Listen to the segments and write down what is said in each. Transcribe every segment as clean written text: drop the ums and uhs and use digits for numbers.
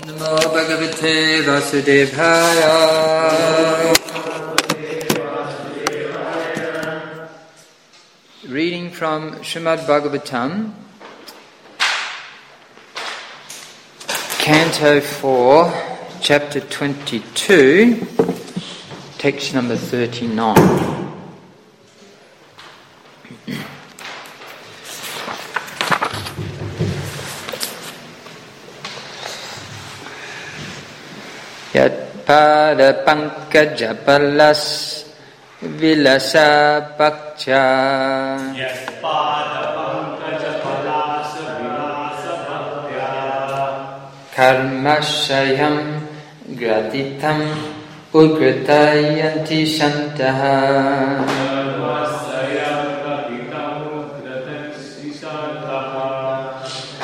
Namo Bhagavate Vasudevaya. Reading from Srimad Bhagavatam, Canto 4, Chapter 22, text number 39. Yat pada pankaja palas vilasa pakcha. Yat pada pankaja palas vilasa pakcha. Karmashayam gratitam ugratayanti shantaha. Karmashayam gratitam ugratayanti shantaha.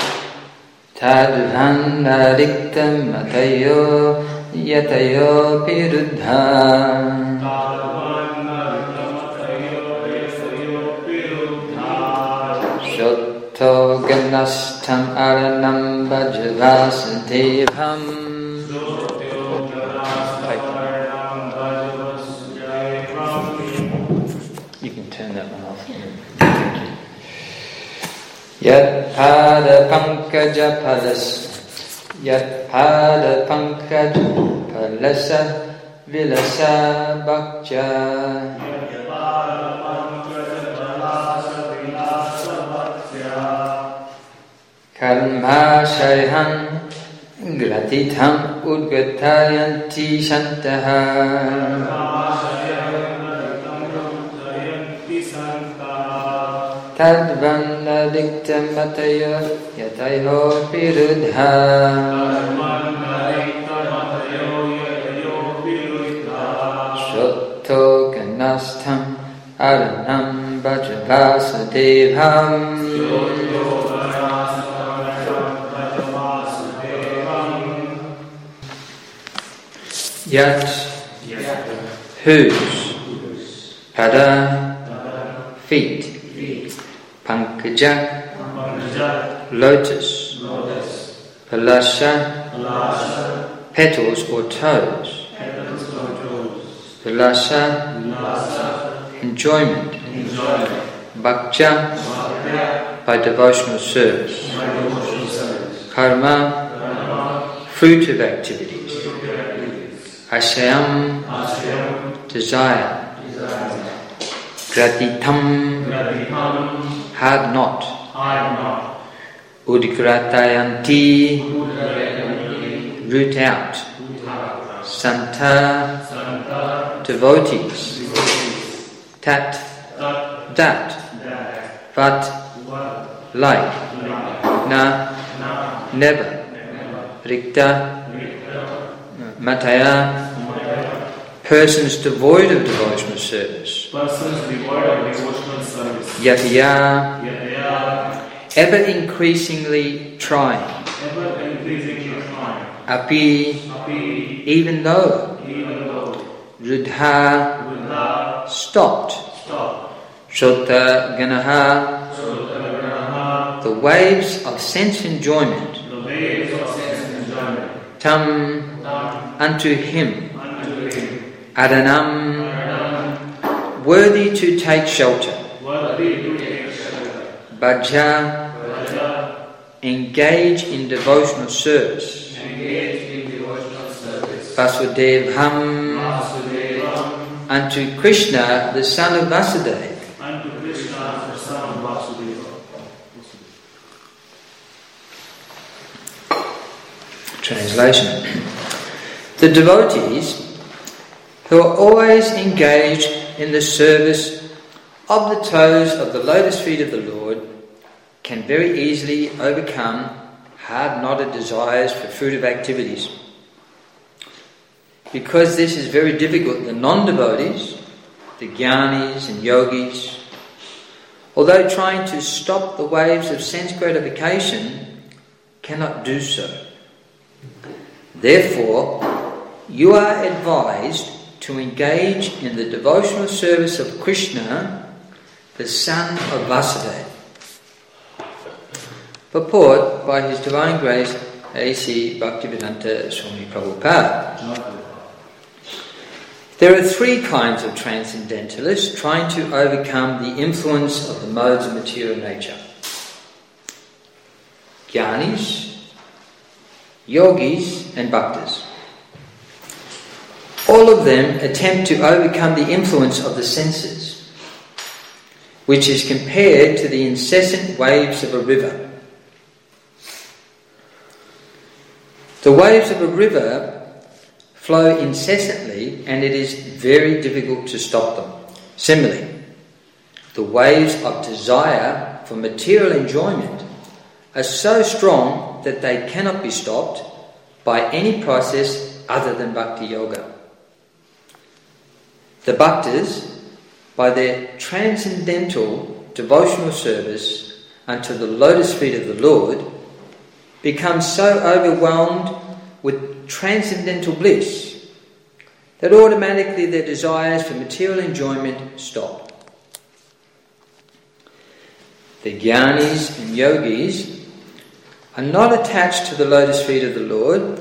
Tadvanariktam matayo yatayo piruddha. Shotto ganastam aranam bhajavasantevam. You can turn that one off. Yat pada pankaja palas. Yat pada pankaja palasa vilasa bhakja. Yat pada pankaja palasa vilasa bhakja. Karmashayam gratitam udgatayanti shantaha. Tadvanadiktam matayo yatayo piruddha. Shotto ganastam aranam bhajavasadevam. Yat, whose, pada, feet, pankaja, lotus, palasha, petals or toes, palasha, enjoyment, bhakja, by devotional service, karma, fruit of activities, ashayam, desire, gratitam, hard not, udgratayanti, root out, santa, devotees, tat, that, vat, like, na, never, rikta, mataya, persons devoid of devotional service, yataya, ever increasingly trying, api, even though, rudha, stopped, shota ganaha, the waves of sense enjoyment, tam, unto him, adanam, worthy to take shelter, bhaja, engage in devotional service, vasudevham, unto Krishna, the son of Vasudeva. Translation. The devotees who are always engaged in the service of the toes of the lotus feet of the Lord can very easily overcome hard-knotted desires for fruitive activities. Because this is very difficult, the non-devotees, the jnanis and yogis, although trying to stop the waves of sense gratification, cannot do so. Therefore, you are advised to engage in the devotional service of Krishna, the son of Vasudeva. Purport, by His Divine Grace, A.C. Bhaktivedanta Swami Prabhupada. There are three kinds of transcendentalists trying to overcome the influence of the modes of material nature. Jnanis, yogis and bhaktas. All of them attempt to overcome the influence of the senses, which is compared to the incessant waves of a river. The waves of a river flow incessantly and it is very difficult to stop them. Similarly, the waves of desire for material enjoyment are so strong that they cannot be stopped by any process other than bhakti yoga. The bhaktas, by their transcendental devotional service unto the lotus feet of the Lord, become so overwhelmed with transcendental bliss that automatically their desires for material enjoyment stop. The jnanis and yogis are not attached to the lotus feet of the Lord,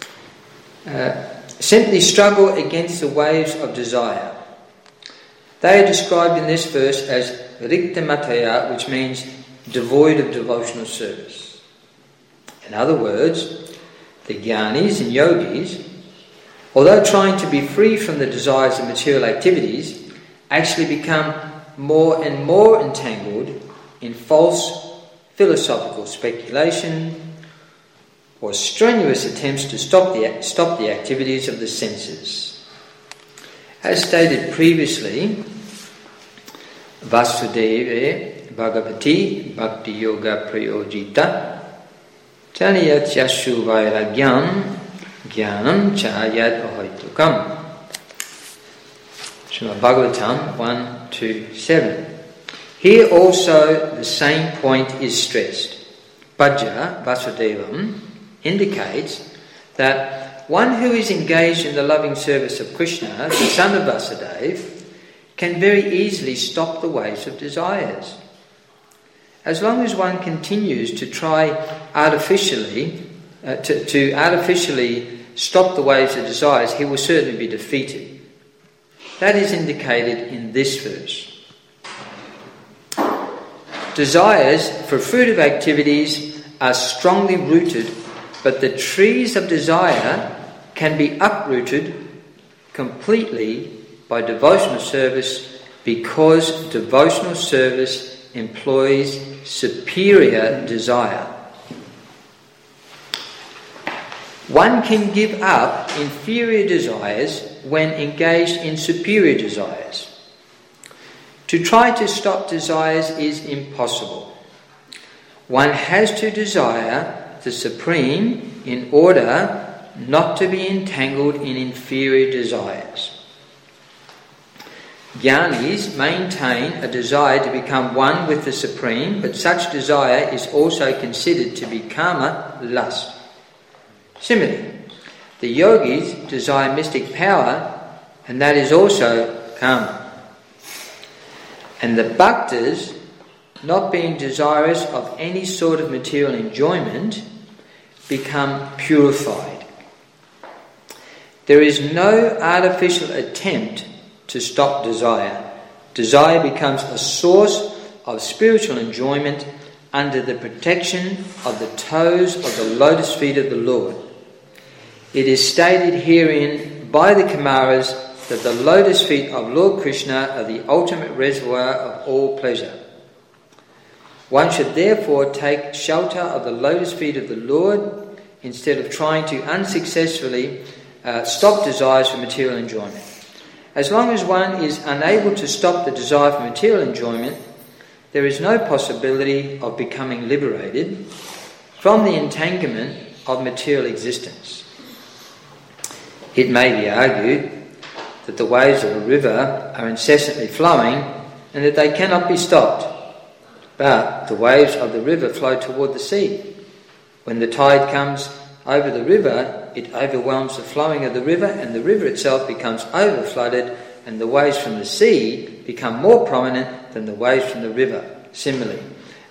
simply struggle against the waves of desire. They are described in this verse as rikta mataya, which means devoid of devotional service. In other words, the jnanis and yogis, although trying to be free from the desires of material activities, actually become more and more entangled in false philosophical speculation or strenuous attempts to stop the activities of the senses. As stated previously, Vasudeva Bhagavati Bhakti Yoga Prayojita Chaniyat Yashu Vairagyam Jnanam Chayat Ahaitukam. Srimad Bhagavatam 1-7. Here also the same point is stressed. Bhaja Vasudevam indicates that one who is engaged in the loving service of Krishna, the son of Vasudeva, can very easily stop the waves of desires. As long as one continues to try artificially stop the waves of desires, he will certainly be defeated. That is indicated in this verse. Desires for fruitive activities are strongly rooted, but the trees of desire can be uprooted completely by devotional service, because devotional service employs superior desire. One can give up inferior desires when engaged in superior desires. To try to stop desires is impossible. One has to desire the supreme in order not to be entangled in inferior desires. Jnanis maintain a desire to become one with the Supreme, but such desire is also considered to be kama, lust. Similarly, the yogis desire mystic power, and that is also kama. And the bhaktas, not being desirous of any sort of material enjoyment, become purified. There is no artificial attempt to stop desire. Desire becomes a source of spiritual enjoyment under the protection of the toes of the lotus feet of the Lord. It is stated herein by the Kumaras that the lotus feet of Lord Krishna are the ultimate reservoir of all pleasure. One should therefore take shelter of the lotus feet of the Lord instead of trying to unsuccessfully stop desires for material enjoyment. As long as one is unable to stop the desire for material enjoyment, there is no possibility of becoming liberated from the entanglement of material existence. It may be argued that the waves of a river are incessantly flowing and that they cannot be stopped. But the waves of the river flow toward the sea. When the tide comes over the river, it overwhelms the flowing of the river, and the river itself becomes overflooded, and the waves from the sea become more prominent than the waves from the river. Similarly,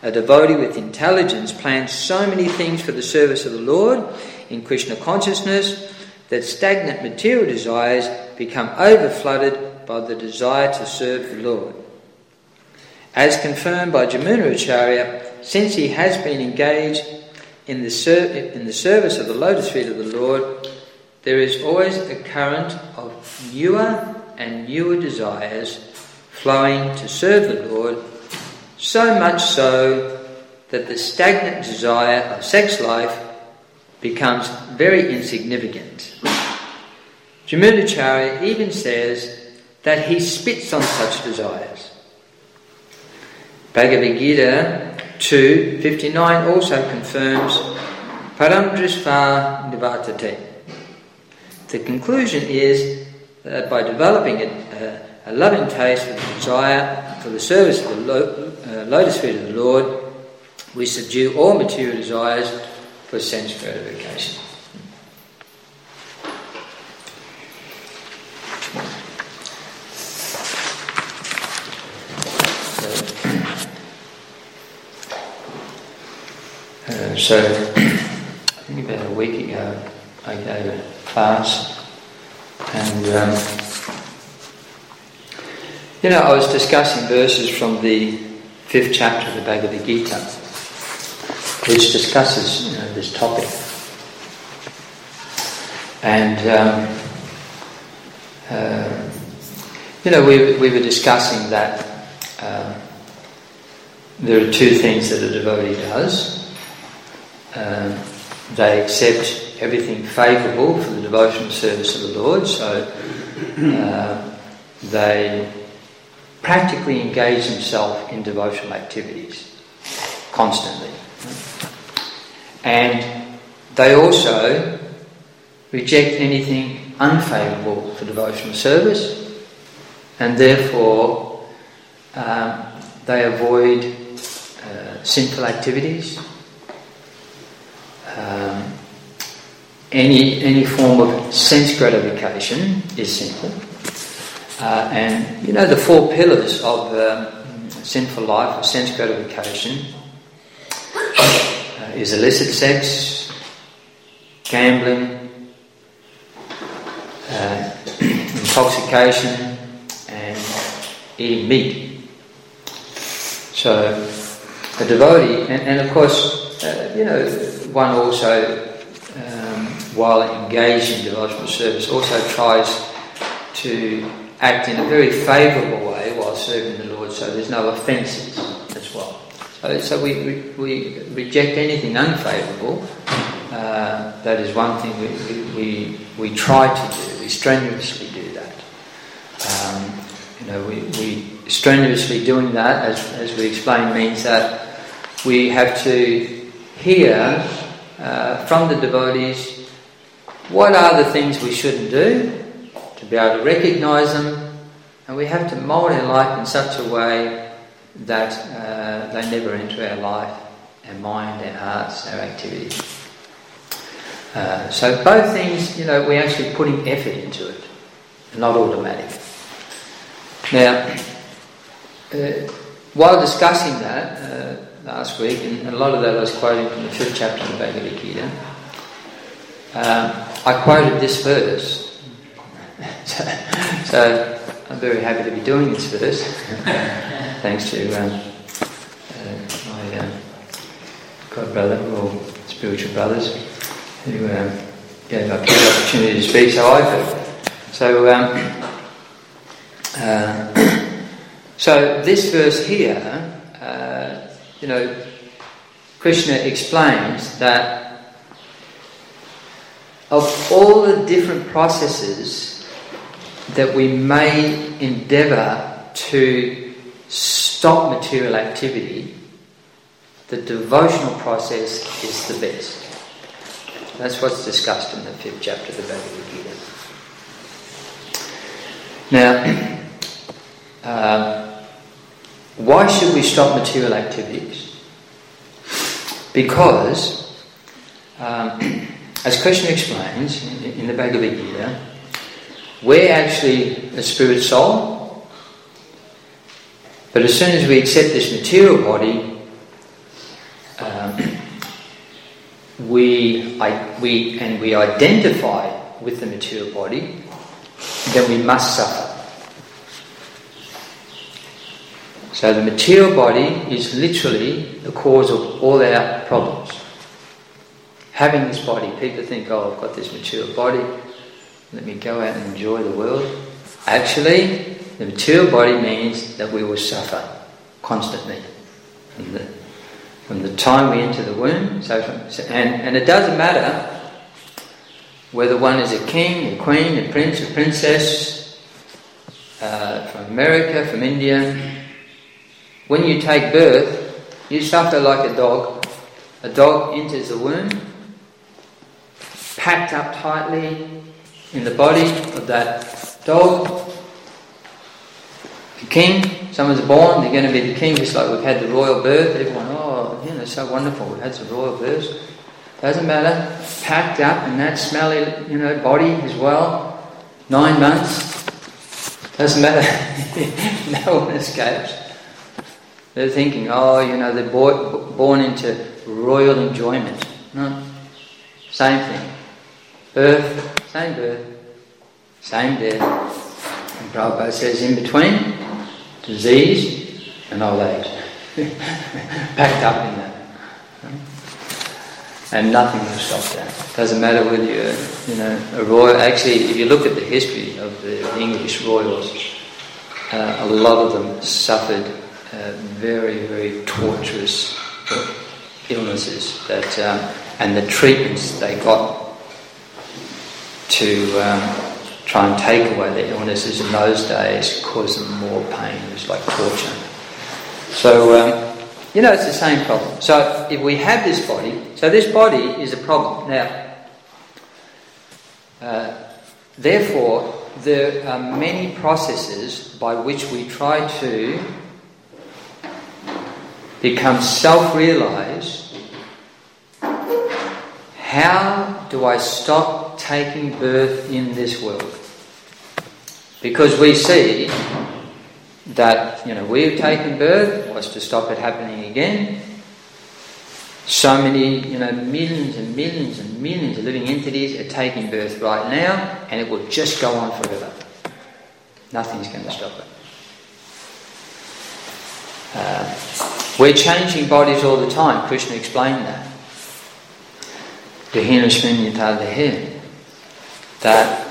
A devotee with intelligence plans so many things for the service of the Lord in Krishna consciousness that stagnant material desires become overflooded by the desire to serve the Lord. As confirmed by Jamunacharya, since he has been engaged in the service of the lotus feet of the Lord, there is always a current of newer and newer desires flowing to serve the Lord, so much so that the stagnant desire of sex life becomes very insignificant. Jamunacharya even says that he spits on such desires. Bhagavad Gita 2:59 also confirms Param Drishva Nivartate. The conclusion is that by developing a loving taste for the desire for the service of the lotus feet of the Lord, we subdue all material desires for sense gratification. So I think about a week ago I gave a class, and I was discussing verses from the 5th chapter of the Bhagavad Gita, which discusses this topic. And we were discussing that there are two things that a devotee does. They accept everything favourable for the devotional service of the Lord, so they practically engage themselves in devotional activities constantly. And they also reject anything unfavourable for devotional service, and therefore they avoid sinful activities. Any form of sense gratification is sinful. And the four pillars of sinful life or sense gratification is illicit sex, gambling, intoxication, and eating meat. So a devotee, and of course, one also, while engaged in devotional service, also tries to act in a very favourable way while serving the Lord, so there's no offences as well. So we reject anything unfavourable. That is one thing we try to do. We strenuously do that. We strenuously doing that, as we explained, means that we have to hear from the devotees what are the things we shouldn't do, to be able to recognise them, and we have to mould our life in such a way that they never enter our life, our mind, our hearts, our activities. So both things, we're actually putting effort into it, not automatic. Now, while discussing that last week, and a lot of that I was quoting from the 5th chapter of the Bhagavad Gita, I quoted this verse. So I'm very happy to be doing this verse, thanks to my god brother, or spiritual brothers, who gave up the opportunity to speak. So this verse here, Krishna explains that of all the different processes that we may endeavour to stop material activity, the devotional process is the best. That's what's discussed in the 5th chapter of the Bhagavad Gita. Now, why should we stop material activities? Because, as Krishna explains in the Bhagavad Gita, we're actually a spirit soul, but as soon as we accept this material body, we identify with the material body, then we must suffer. So the material body is literally the cause of all our problems. Having this body, people think, oh, I've got this material body, let me go out and enjoy the world. Actually, the material body means that we will suffer constantly. From the time we enter the womb, and it doesn't matter whether one is a king, a queen, a prince, a princess, from America, from India. When you take birth, you suffer like a dog. A dog enters the womb, packed up tightly in the body of that dog. The king, someone's born, they're going to be the king, just like we've had the royal birth. Everyone, so wonderful, we've had some royal births. Doesn't matter, packed up in that smelly, body as well. 9 months. Doesn't matter, no one escapes. They're thinking, they're born into royal enjoyment. No, same thing. Birth, same death. And Prabhupada says in between, disease and old age. Packed up in that. And nothing will stop that. Doesn't matter whether you're, a royal. Actually, if you look at the history of the English royals, a lot of them suffered very, very torturous illnesses and the treatments they got to try and take away their illnesses in those days caused them more pain. It was like torture. So, it's the same problem. So if we have this body, so this body is a problem. Now, therefore, there are many processes by which we try to become self-realised. How do I stop taking birth in this world? Because we see that, we've taken birth, what's to stop it happening again? So many, millions and millions and millions of living entities are taking birth right now, and it will just go on forever. Nothing's going to stop it. We're changing bodies all the time. Krishna explained that. That,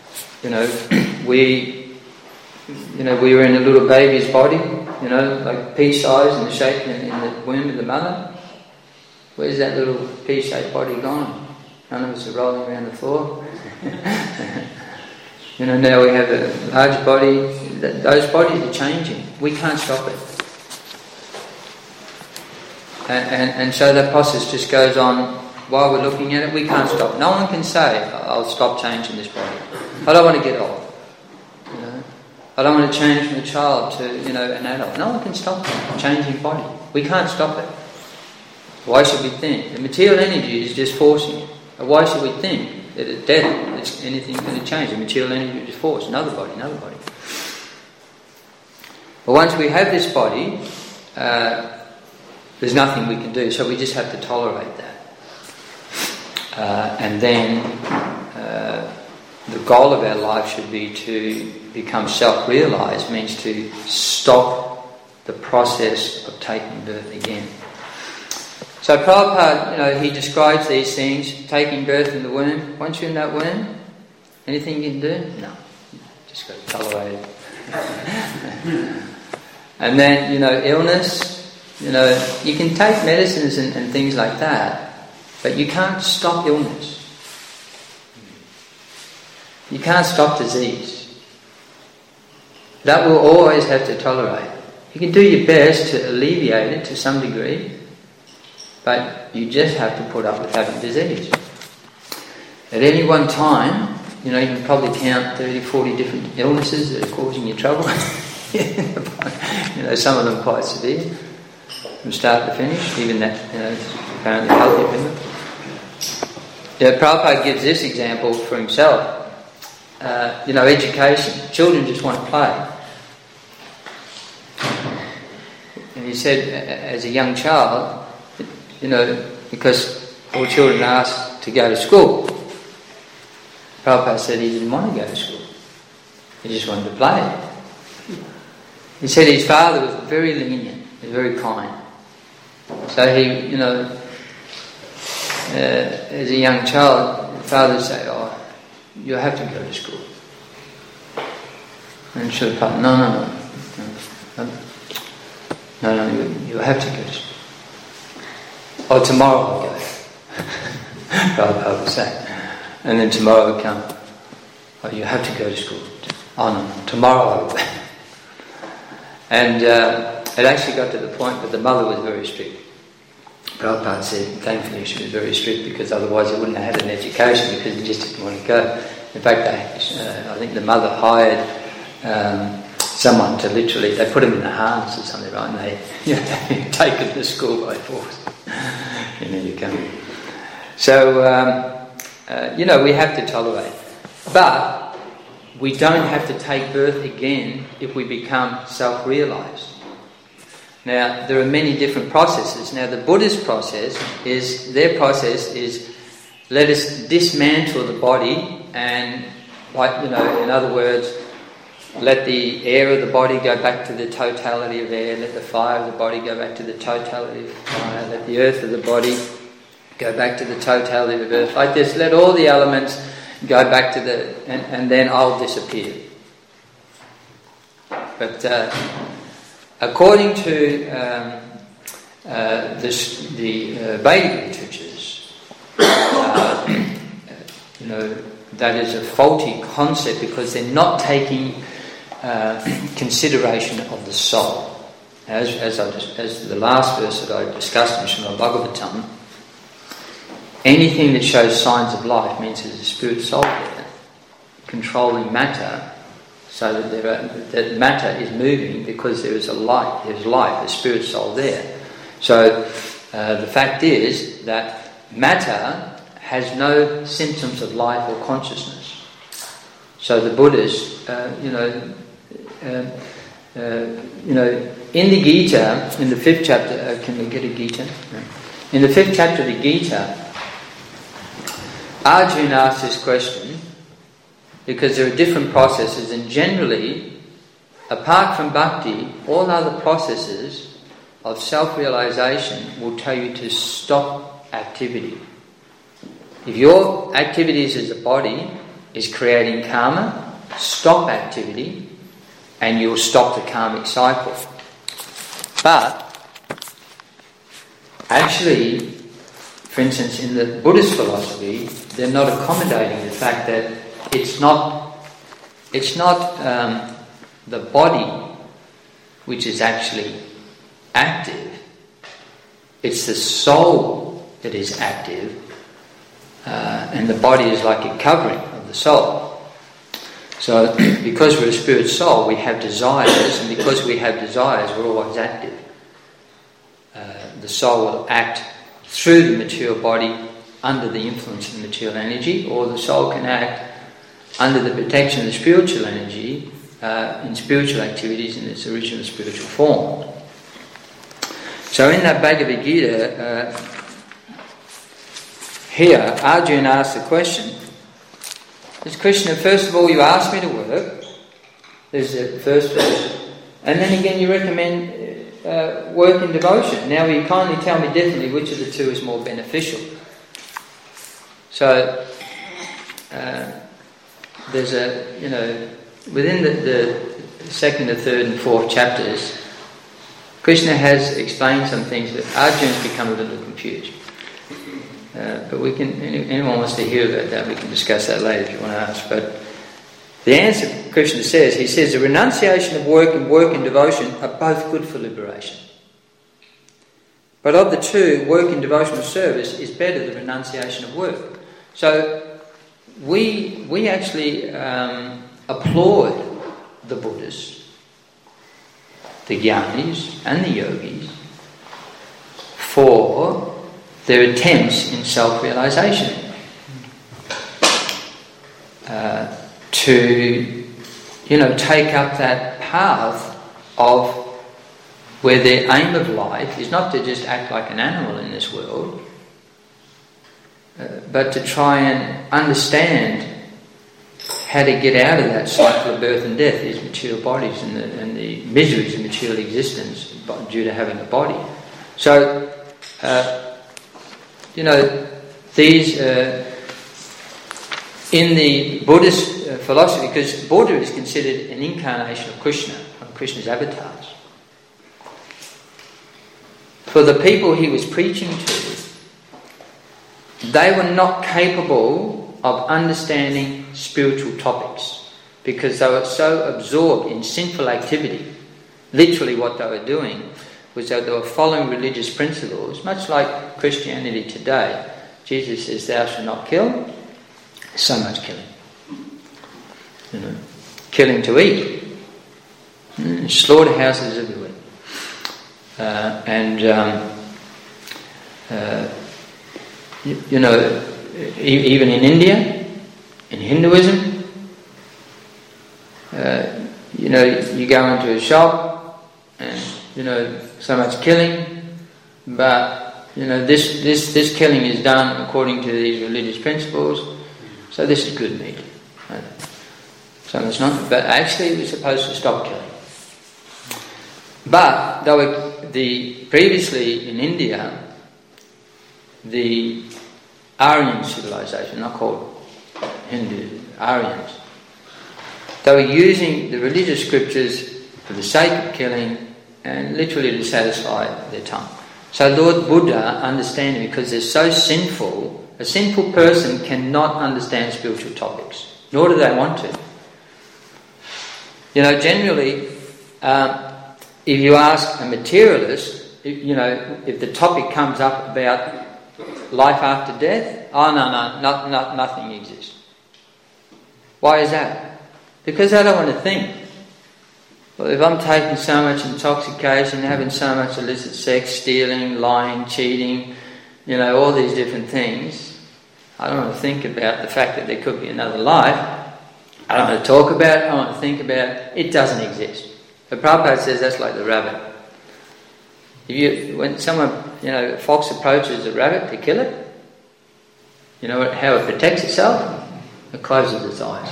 we were in a little baby's body, like pea-sized in the shape in the womb of the mother. Where's that little pea-shaped body gone? None of us are rolling around the floor. Now we have a large body. Those bodies are changing. We can't stop it. And so that process just goes on while we're looking at it. We can't stop. No one can say, I'll stop changing this body. I don't want to get old. I don't want to change from a child to, an adult. No one can stop that changing body. We can't stop it. Why should we think? The material energy is just forcing it. Why should we think that at death anything's going to change? The material energy is just force. Another body. But once we have this body, there's nothing we can do. So we just have to tolerate that. And then the goal of our life should be to become self-realised, means to stop the process of taking birth again. So Prabhupada, he describes these things, taking birth in the womb. Once you're in that womb, anything you can do? No. Just got to tolerate it. And then, illness, you can take medicines and things like that, but you can't stop illness. You can't stop disease. That will always have to tolerate. You can do your best to alleviate it to some degree, but you just have to put up with having disease. At any one time, you can probably count 30, 40 different illnesses that are causing you trouble. Some of them quite severe, from start to finish, even that, apparently healthy people. Prabhupada gives this example for himself. Education. Children just want to play. And he said, as a young child, because all children are asked to go to school. Prabhupada said he didn't want to go to school. He just wanted to play. He said his father was very lenient, very kind. So he, as a young child, the father would say, "Oh, you have to go to school." And Srila Prabhupada, no, you have to go to school. "Oh, tomorrow I'll go." Prabhupada would say. And then tomorrow would come, "Oh, you have to go to school." "Oh, no, tomorrow I'll go." And it actually got to the point that the mother was very strict. Prabhupada said, thankfully she was very strict, because otherwise he wouldn't have had an education, because he just didn't want to go. In fact, I think the mother hired someone to literally, they put him in the harness or something, right? And they take him to school by force. And there you come. So, we have to tolerate. But we don't have to take birth again if we become self-realised. Now, there are many different processes. Now, the Buddhist process is, let us dismantle the body and, in other words, let the air of the body go back to the totality of air, let the fire of the body go back to the totality of fire, let the earth of the body go back to the totality of earth. Like this, let all the elements go back to and then I'll disappear. But according to the Vedic literatures, that is a faulty concept, because they're not taking consideration of the soul. As the last verse that I discussed in Srimad Bhagavatam, anything that shows signs of life means there's a spirit soul there, controlling matter, so that matter is moving because there is life, a spirit soul there. So the fact is that matter has no symptoms of life or consciousness. So the Buddhists, in the Gita, in the 5th chapter, can we get a Gita? No. In the 5th chapter of the Gita, Arjuna asks this question because there are different processes, and generally, apart from bhakti, all other processes of self-realization will tell you to stop activity. If your activities as a body is creating karma, stop activity and you'll stop the karmic cycle. But actually, for instance, in the Buddhist philosophy, they're not accommodating the fact that it's not the body which is actually active. It's the soul that is active, and the body is like a covering of the soul. So, because we're a spirit soul, we have desires, and because we have desires, we're always active. The soul will act through the material body under the influence of the material energy, or the soul can act under the protection of the spiritual energy in spiritual activities in its original spiritual form. So in that Bhagavad Gita, here Arjuna asks the question, this Krishna, first of all you asked me to work, there's the first verse, and then again you recommend work in devotion. Now will you kindly tell me definitely which of the two is more beneficial? So there's within the second, the third and fourth chapters, Krishna has explained some things that Arjuna's become a little confused. But we can, anyone wants to hear about that, we can discuss that later if you want to ask. But the answer Krishna says, he says the renunciation of work and work in devotion are both good for liberation. But of the two, work in devotional service is better than renunciation of work. So we actually applaud the Buddhists, the Jnanis and the Yogis for their attempts in self-realization to take up that path of where their aim of life is not to just act like an animal in this world, but to try and understand how to get out of that cycle of birth and death, these material bodies and the miseries of material existence due to having a body. So, these in the Buddhist philosophy, because Buddha is considered an incarnation of Krishna, one of Krishna's avatars. For the people he was preaching to, they were not capable of understanding spiritual topics because they were so absorbed in sinful activity. Literally what they were doing was that they were following religious principles, much like Christianity today. Jesus says, "Thou shalt not kill." So much killing. Killing to eat. Slaughterhouses everywhere. Even in India, in Hinduism, you go into a shop and, so much killing, but, this killing is done according to these religious principles, so this is good meat. So it's not, but actually we're supposed to stop killing. But previously in India, the Aryan civilization, not called Hindu, Aryans, they were using the religious scriptures for the sake of killing and literally to satisfy their tongue. So Lord Buddha, understanding because they're so sinful, a sinful person cannot understand spiritual topics, nor do they want to. Generally, if you ask a materialist, if the topic comes up about life after death, nothing exists. Why is that? Because they don't want to think. Well, if I'm taking so much intoxication, having so much illicit sex, stealing, lying, cheating, all these different things, I don't want to think about the fact that there could be another life. I don't want to talk about it, I want to think about it. It doesn't exist. But Prabhupada says that's like the rabbit. When someone, a fox approaches a rabbit to kill it, you know how it protects itself? It closes its eyes.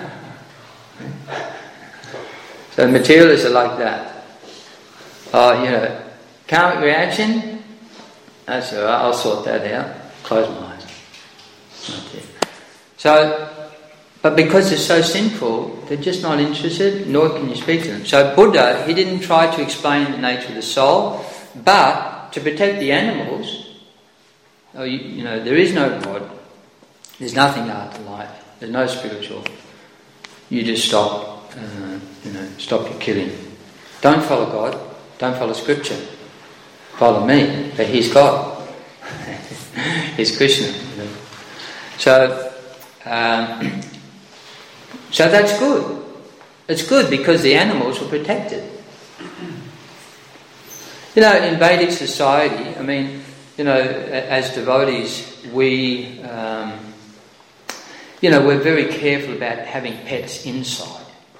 So materialists are like that. Karmic reaction, that's all right, I'll sort that out. Close my eyes. So, but because they're so sinful, they're just not interested, nor can you speak to them. So Buddha, he didn't try to explain the nature of the soul, but to protect the animals, there is no God, there's nothing after life, there's no spiritual. You just stop, stop your killing. Don't follow God, don't follow Scripture. Follow me, but He's God. He's Krishna. So that's good. It's good because the animals were protected. In Vedic society, as devotees, we're very careful about having pets inside.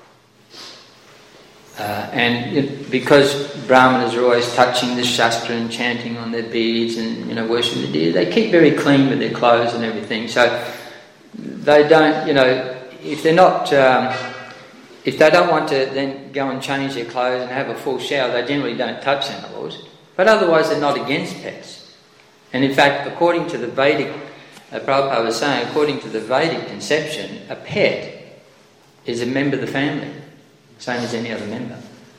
Because Brahmanas are always touching the Shastra and chanting on their beads and, worshipping the deity, they keep very clean with their clothes and everything. So they don't, if they're not, if they don't want to then go and change their clothes and have a full shower, they generally don't touch animals. But otherwise they're not against pets. And in fact, according to the Vedic, Prabhupada was saying, according to the Vedic conception, a pet is a member of the family, same as any other member.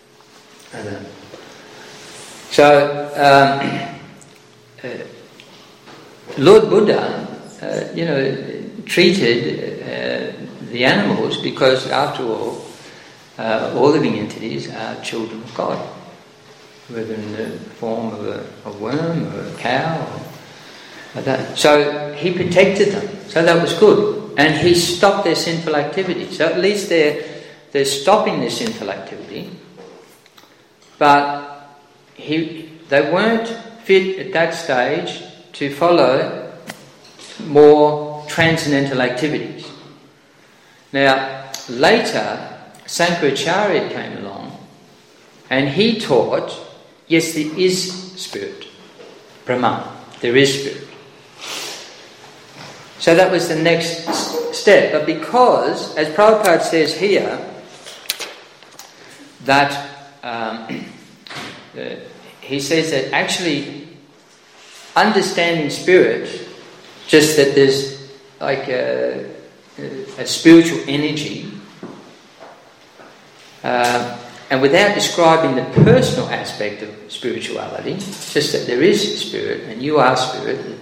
Lord Buddha, treated the animals because, after all living entities are children of God, whether in the form of a worm or a cow or like that. So he protected them, so that was good. And he stopped their sinful activity. So at least they're stopping their sinful activity, but they weren't fit at that stage to follow more transcendental activities. Now, later, Sankaracharya came along and he taught, yes, there is spirit, Brahman, there is spirit. So that was the next step. But because, as Prabhupada says here, that he says that actually understanding spirit, just that there's like a spiritual energy, and without describing the personal aspect of spirituality, just that there is spirit and you are spirit,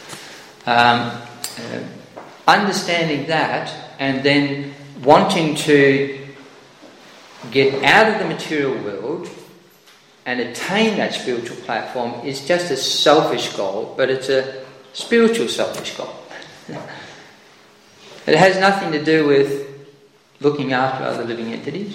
understanding that and then wanting to get out of the material world and attain that spiritual platform is just a selfish goal, but it's a spiritual selfish goal. It has nothing to do with looking after other living entities.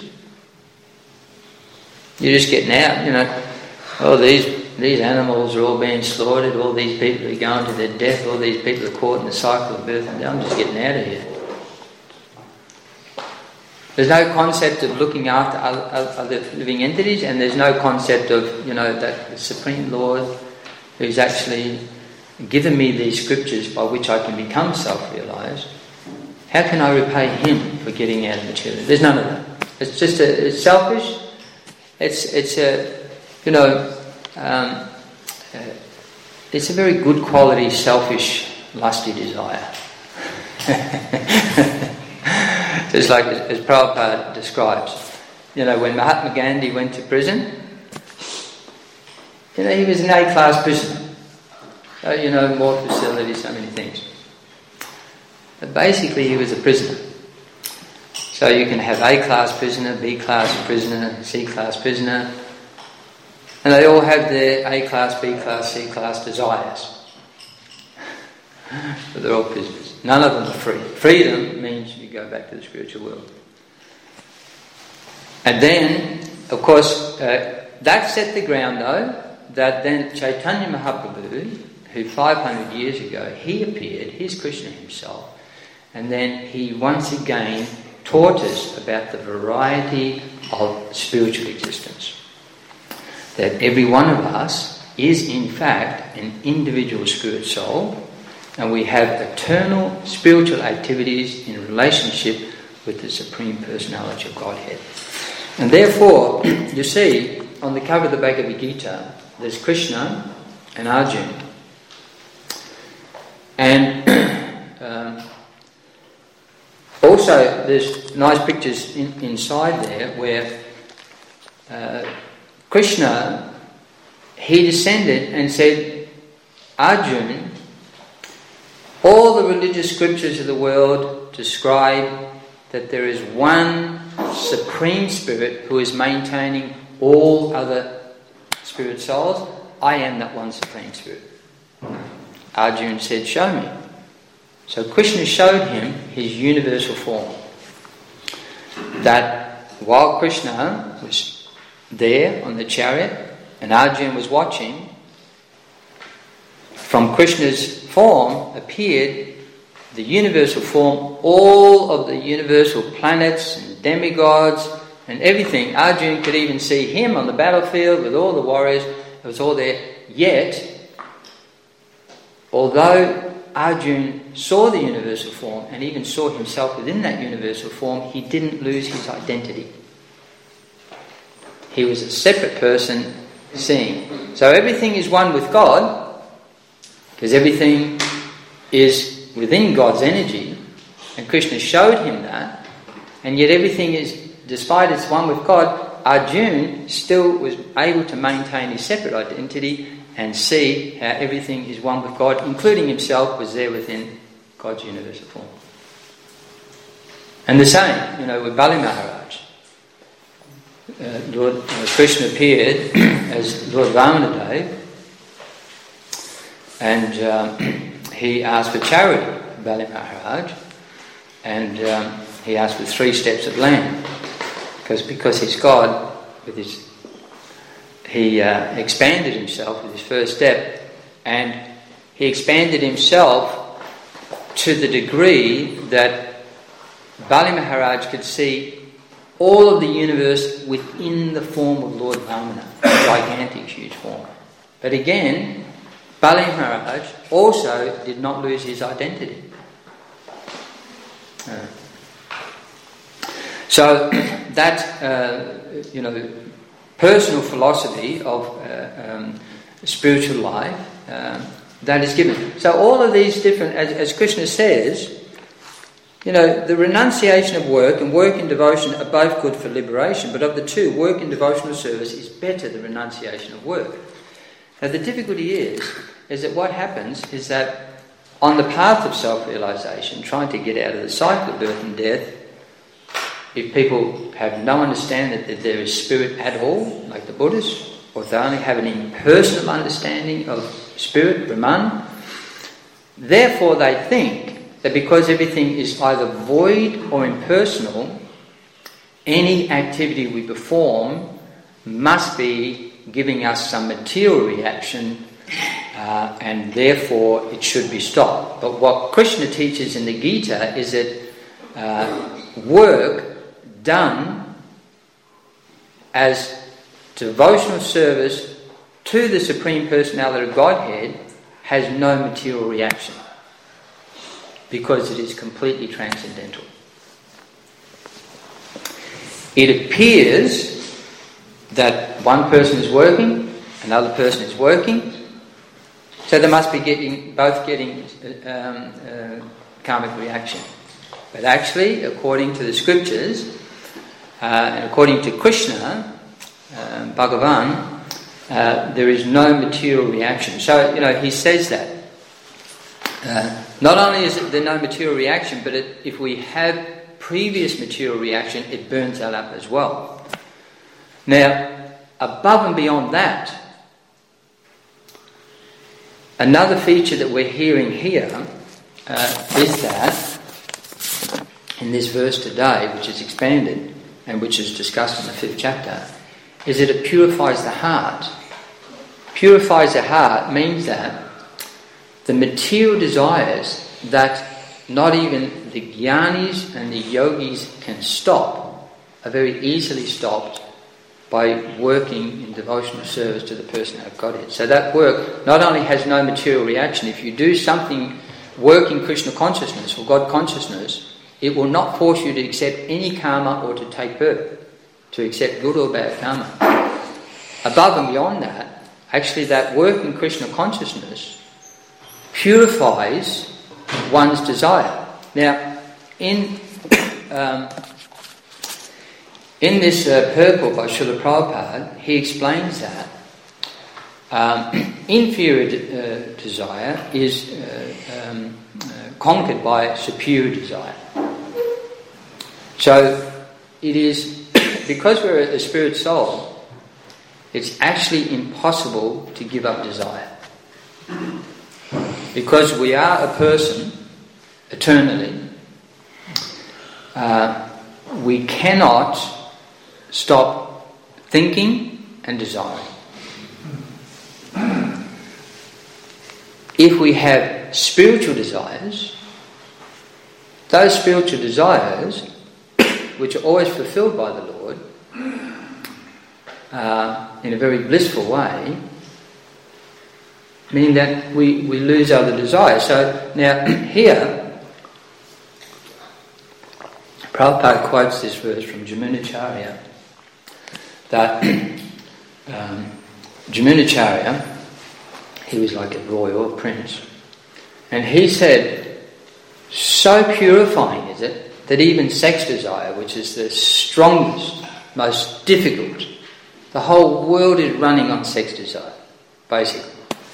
You're just getting out, oh, these animals are all being slaughtered, all these people are going to their death, all these people are caught in the cycle of birth and death. I'm just getting out of here. There's no concept of looking after other living entities, and there's no concept of, that the Supreme Lord who's actually given me these scriptures by which I can become self-realised. How can I repay him for getting out of material? There's none of that. It's just it's selfish. It's a very good quality selfish, lusty desire. Just like as Prabhupada describes, when Mahatma Gandhi went to prison, he was an A-class prisoner. So, more facilities, so many things. But basically he was a prisoner. So you can have A-class prisoner, B-class prisoner, C-class prisoner, and they all have their A-class, B-class, C-class desires. But they're all prisoners. None of them are free. Freedom means you go back to the spiritual world. And then, of course, that set the ground, though, that then Chaitanya Mahaprabhu, who 500 years ago, he appeared, he's Krishna himself, and then he once again taught us about the variety of spiritual existence. That every one of us is in fact an individual spirit soul, and we have eternal spiritual activities in relationship with the Supreme Personality of Godhead. And therefore, you see, on the cover of the Bhagavad Gita, there's Krishna and Arjuna. And also there's nice pictures inside there where Krishna, he descended and said, Arjuna, all the religious scriptures of the world describe that there is one Supreme Spirit who is maintaining all other spirit souls. I am that one Supreme Spirit. Arjuna said, show me. So Krishna showed him his universal form. That while Krishna was there on the chariot and Arjuna was watching, from Krishna's form appeared the universal form, all of the universal planets and demigods and everything. Arjuna could even see him on the battlefield with all the warriors. It was all there. Yet, although Arjuna saw the universal form and even saw himself within that universal form, he didn't lose his identity. He was a separate person seeing. So everything is one with God, because everything is within God's energy, and Krishna showed him that, and yet everything is, despite it's one with God, Arjuna still was able to maintain his separate identity and see how everything is one with God, including himself, was there within God's universal form. And the same, with Bali Maharaj. Lord Krishna appeared as Lord Vamanadeva, and he asked for charity, Bali Maharaj, and he asked for 3 steps of land, because he's God, he expanded himself with his first step, and he expanded himself to the degree that Bali Maharaj could see all of the universe within the form of Lord Vamana, a gigantic, huge form. But again, Bali Maharaj also did not lose his identity. So that, personal philosophy of spiritual life, that is given. So all of these different, as Krishna says, the renunciation of work and work in devotion are both good for liberation, but of the two, work in devotional service is better than renunciation of work. Now the difficulty is that what happens is that on the path of self-realisation, trying to get out of the cycle of birth and death, if people have no understanding that there is spirit at all, like the Buddhists, or if they only have an impersonal understanding of spirit, Brahman, therefore they think that because everything is either void or impersonal, any activity we perform must be giving us some material reaction, and therefore it should be stopped. But what Krishna teaches in the Gita is that work done as devotional service to the Supreme Personality of Godhead has no material reaction, because it is completely transcendental. It appears that one person is working, another person is working, so they must be both getting karmic reaction. But actually, according to the scriptures, and according to Krishna, Bhagavan, there is no material reaction. So, he says that. Not only is there no material reaction, but if we have previous material reaction, it burns that up as well. Now, above and beyond that, another feature that we're hearing here is that, in this verse today, which is expanded and which is discussed in the 5th chapter, is that it purifies the heart. Purifies the heart means that the material desires that not even the jnanis and the yogis can stop are very easily stopped by working in devotional service to the person of Godhead. So that work not only has no material reaction, if you do something, work in Krishna consciousness or God consciousness, it will not force you to accept any karma or to take birth, to accept good or bad karma. Above and beyond that, actually that work in Krishna consciousness purifies one's desire. Now, in this purport by Srila Prabhupada, he explains that inferior desire is conquered by superior desire. So it is, because we're a spirit soul, it's actually impossible to give up desire. Because we are a person eternally, we cannot stop thinking and desiring. If we have spiritual desires, those spiritual desires, which are always fulfilled by the Lord in a very blissful way, mean that we lose other desires. So now here, Prabhupada quotes this verse from Jamunacharya, that Jamunacharya, he was like a royal prince, and he said, so purifying is it that even sex desire, which is the strongest, most difficult, the whole world is running on sex desire, basically.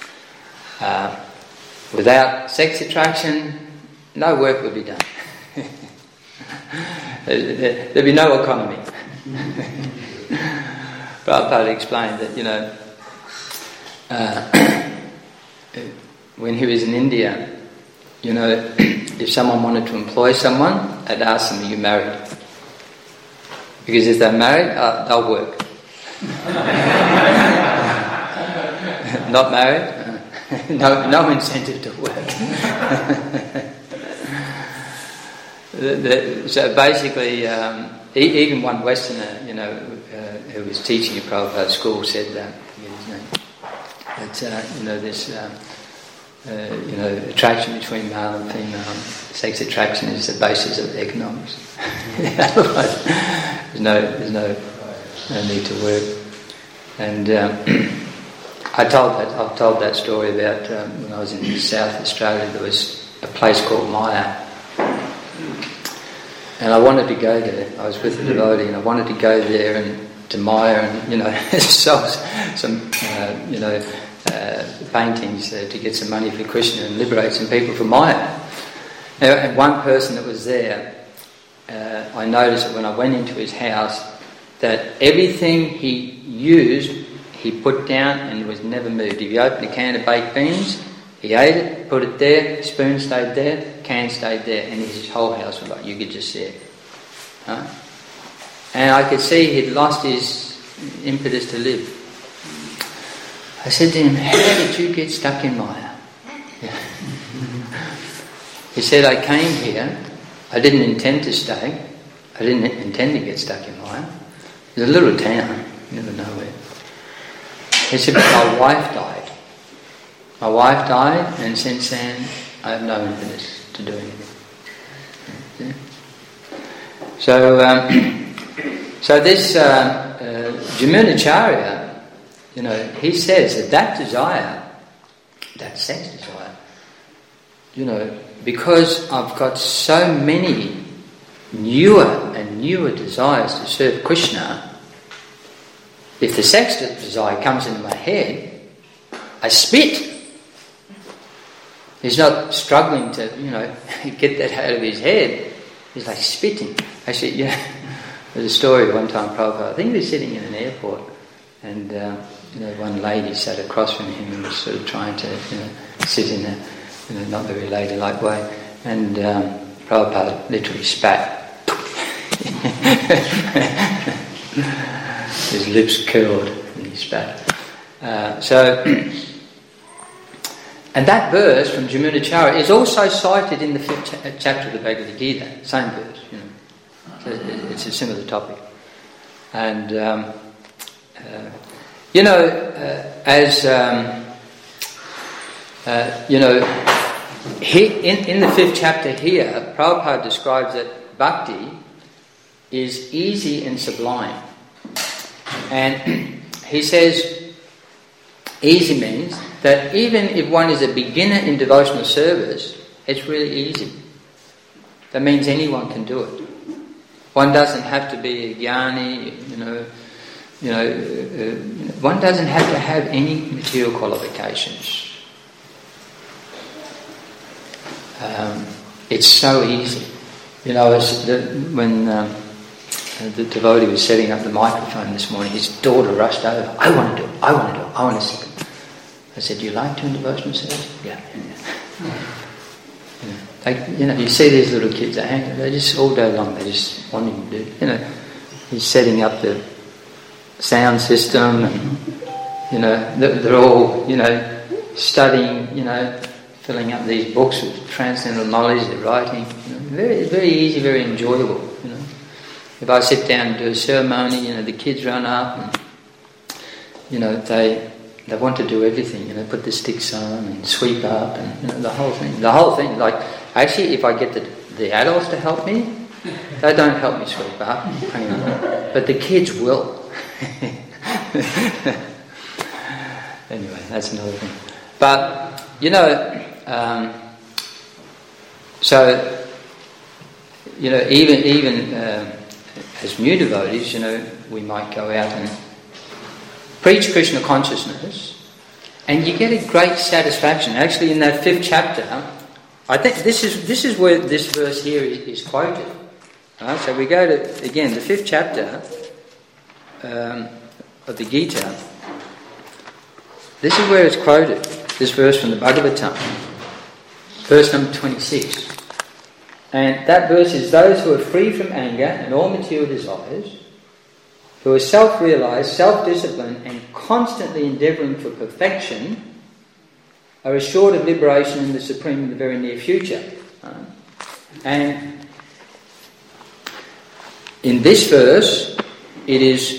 Without sex attraction, no work will be done. There'll be no economy. Prabhupada explained that, when he was in India, if someone wanted to employ someone, I'd ask them, are you married? Because if they're married, they'll work. Not married? No incentive to work. So basically, even one Westerner, who was teaching at Prabhupada school, said that. attraction between male and female. Sex attraction is the basis of economics. Otherwise, there's no need to work. And I've told that story about when I was in South Australia. There was a place called Maya, and I wanted to go there. I was with a devotee, and I wanted to go there and to Maya and sell some paintings to get some money for Krishna and liberate some people from Maya. And one person that was there, I noticed that when I went into his house, that everything he used, he put down and was never moved. If you opened a can of baked beans, he ate it, put it there, spoon stayed there, can stayed there, and his whole house was like, you could just see it. Huh? And I could see he'd lost his impetus to live. I said to him, how did you get stuck in Maya? He said, I came here, I didn't intend to stay, I didn't intend to get stuck in Maya. It's a little town, you never know where. He said, but my wife died. My wife died, and since then I have no impetus to do anything. So this Jamunacharya, he says that desire, that sex desire, because I've got so many newer and newer desires to serve Krishna, if the sex desire comes into my head, I spit. He's not struggling to, get that out of his head. He's like spitting. Actually, there's a story one time, Prabhupada, I think he was sitting in an airport, and one lady sat across from him and was sort of trying to, sit in a not very ladylike way, and Prabhupada literally spat. His lips curled and he spat. And that verse from Jamunacharya is also cited in the 5th chapter of the Bhagavad Gita, same verse, So it's a similar topic. And, in the 5th chapter here, Prabhupada describes that bhakti is easy and sublime. And he says easy means that even if one is a beginner in devotional service, it's really easy. That means anyone can do it. One doesn't have to be a jnani, one doesn't have to have any material qualifications. It's so easy. When the devotee was setting up the microphone this morning, his daughter rushed over. I want to do it. I want to sing. I said, do you like doing devotional service? Yeah. You see these little kids, they just all day long, they just wanting to do, he's setting up the sound system, and, they're all, studying, filling up these books with transcendental knowledge, they're writing, very, very easy, very enjoyable, If I sit down and do a ceremony, the kids run up and, they want to do everything, put the sticks on and sweep up and, the whole thing. Like, actually, if I get the adults to help me, they don't help me sweep up, but the kids will. Anyway, that's another thing. But, even as new devotees, we might go out and preach Krishna consciousness, and you get a great satisfaction. Actually, in that 5th chapter, I think this is where this verse here is quoted. So we go to, again, the 5th chapter of the Gita. This is where it's quoted, this verse from the Bhagavatam, verse number 26. And that verse is, those who are free from anger and all material desires, who are self-realized, self-disciplined, and constantly endeavouring for perfection, are assured of liberation in the Supreme in the very near future. And in this verse, it is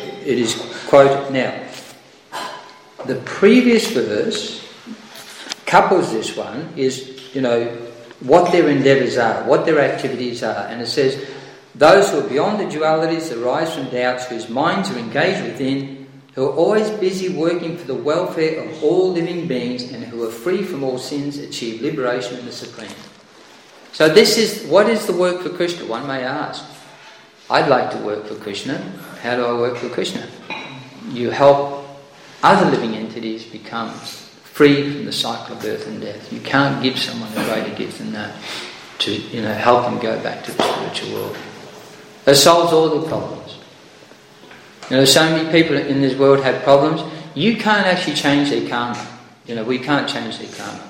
quoted now. The previous verse couples this one is, what their endeavours are, what their activities are. And it says, those who are beyond the dualities that arise from doubts, whose minds are engaged within, who are always busy working for the welfare of all living beings, and who are free from all sins, achieve liberation in the Supreme. So what is the work for Krishna, one may ask. I'd like to work for Krishna. How do I work for Krishna? You help other living entities become free from the cycle of birth and death. You can't give someone a greater gift than that to help them go back to the spiritual world. That solves all the problems. So many people in this world have problems. You can't actually change their karma. We can't change their karma.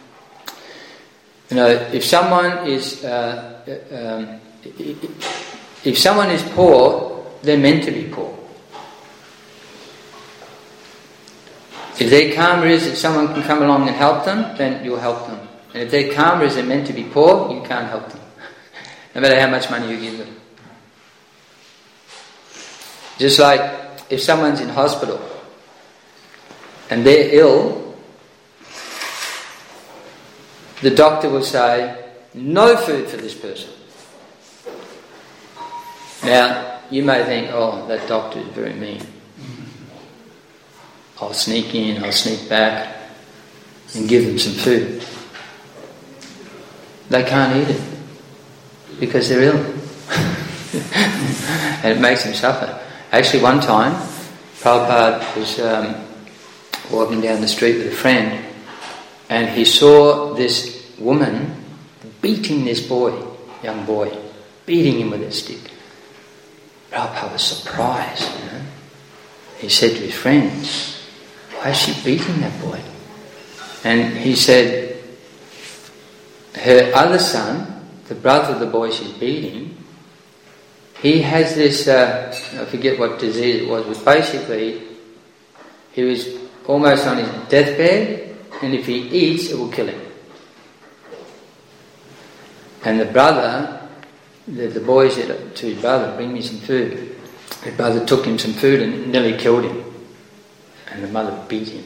If someone is poor, they're meant to be poor. If their karma is that someone can come along and help them, then you'll help them. And if their karma is they're meant to be poor, you can't help them, no matter how much money you give them. Just like if someone's in hospital and they're ill, the doctor will say, no food for this person. Now, you may think, oh, that doctor is very mean. I'll sneak in, I'll sneak back and give them some food. They can't eat it because they're ill. And it makes them suffer. Actually, one time, Prabhupada was walking down the street with a friend, and he saw this woman beating this young boy, beating him with a stick. Prabhupada was surprised. He said to his friend, why is she beating that boy? And he said, her other son, the brother of the boy she's beating, he has this, I forget what disease it was, but basically he was almost on his deathbed, and if he eats, it will kill him. And the brother, the boy said to his brother, bring me some food. His brother took him some food and nearly killed him. And the mother beat him.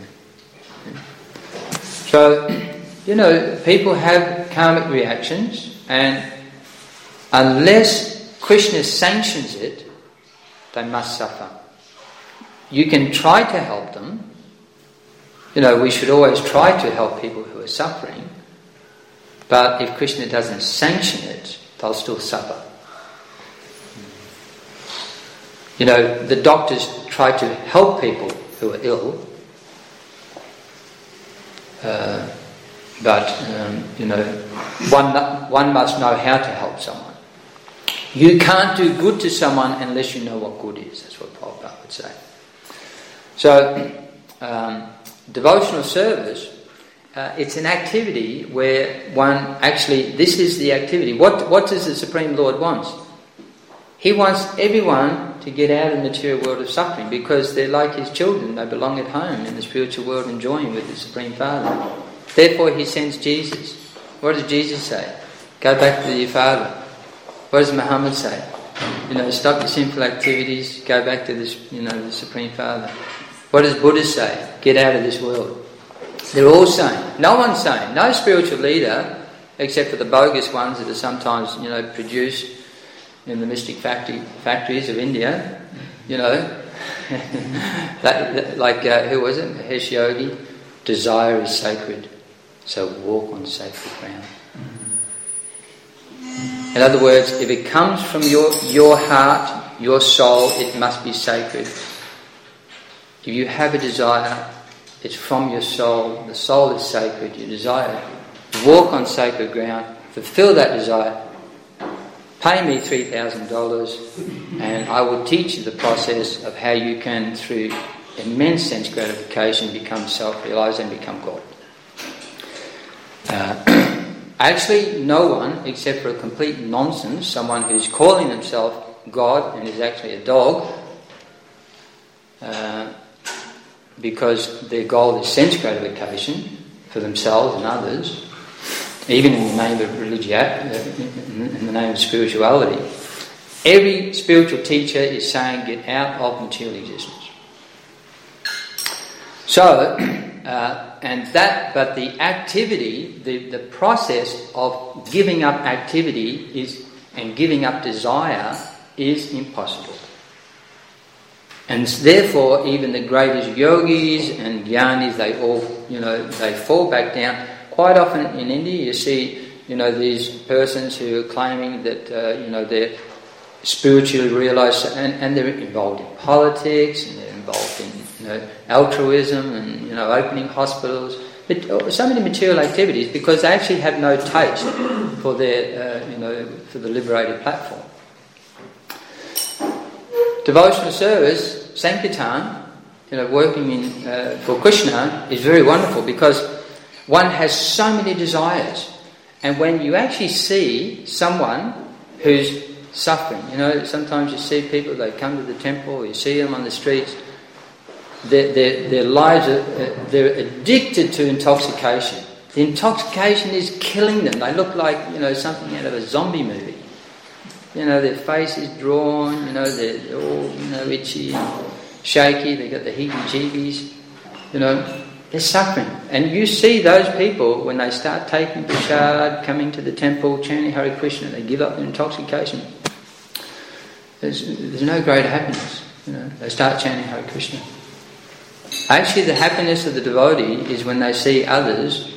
So, people have karmic reactions, and unless Krishna sanctions it, they must suffer. You can try to help them. We should always try to help people who are suffering. But if Krishna doesn't sanction it, they'll still suffer. The doctors try to help people who are ill, but one must know how to help someone. You can't do good to someone unless you know what good is. That's what Prabhupada would say. So, devotional service, it's an activity where this is the activity. What does the Supreme Lord want? He wants everyone to get out of the material world of suffering, because they're like his children. They belong at home in the spiritual world, enjoying with the Supreme Father. Therefore he sends Jesus. What does Jesus say? Go back to your Father. What does Muhammad say? Stop your sinful activities, go back to this, the Supreme Father. What does Buddha say? Get out of this world. They're all sane. No one's sane. No spiritual leader, except for the bogus ones that are sometimes, produced in the mystic factories of India. Who was it? Mahesh Yogi. Desire is sacred, so walk on sacred ground. In other words, if it comes from your heart, your soul, it must be sacred. If you have a desire, it's from your soul. The soul is sacred. You desire to walk on sacred ground, fulfill that desire. Pay me $3,000 and I will teach you the process of how you can, through immense sense gratification, become self-realised and become God. Actually, no one, except for a complete nonsense, someone who's calling themselves God and is actually a dog, because their goal is sense gratification for themselves and others, even in the name of religion, in the name of spirituality. Every spiritual teacher is saying, get out of material existence. So, But the activity, the process of giving up activity and giving up desire is impossible. And therefore, even the greatest yogis and jnanis, they all, they fall back down. Quite often in India, you see, these persons who are claiming that, they're spiritually realised, and they're involved in politics, and they're involved in, altruism, and, opening hospitals, but so many material activities, because they actually have no taste for their, for the liberated platform. Devotional service, Sankirtan, working for Krishna is very wonderful, because one has so many desires. And when you actually see someone who's suffering, sometimes you see people, they come to the temple, you see them on the streets, their lives they're addicted to intoxication. The intoxication is killing them. They look like, something out of a zombie movie. Their face is drawn, they're all, itchy and shaky, they got the heebie-jeebies, they're suffering. And you see those people, when they start taking prasad, coming to the temple, chanting Hare Krishna, they give up their intoxication. There's no greater happiness, they start chanting Hare Krishna. Actually, the happiness of the devotee is when they see others,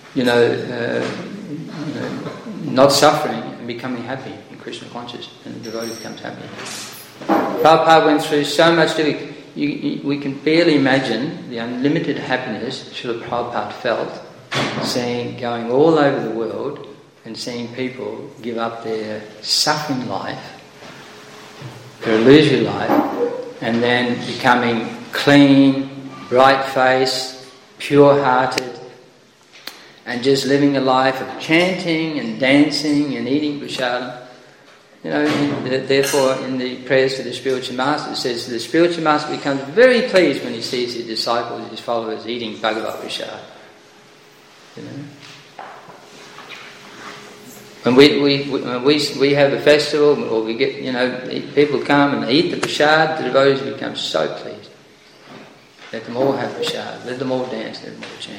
not suffering and becoming happy in Krishna consciousness, and the devotee becomes happy. Prabhupada went through so much difficulty. We can barely imagine the unlimited happiness Srila Prabhupada felt going all over the world and seeing people give up their suffering life, their illusory life, and then becoming clean, bright-faced, pure-hearted, and just living a life of chanting and dancing and eating prasadam. Therefore, in the prayers to the spiritual master, it says the spiritual master becomes very pleased when he sees his disciples, his followers, eating Bhagavad Prasad. When we have a festival, or we get, people come and they eat the prasad, the devotees become so pleased. Let them all have prasad, let them all dance, let them all chant.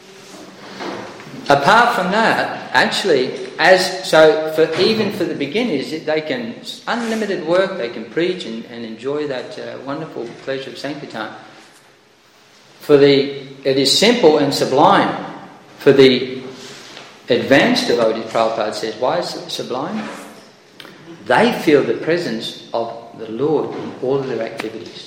Apart from that, actually, even for the beginners, they can unlimited work, they can preach and enjoy that wonderful pleasure of Sankirtan. It is simple and sublime. For the advanced devotees, Prabhupada says, why is it sublime? They feel the presence of the Lord in all of their activities.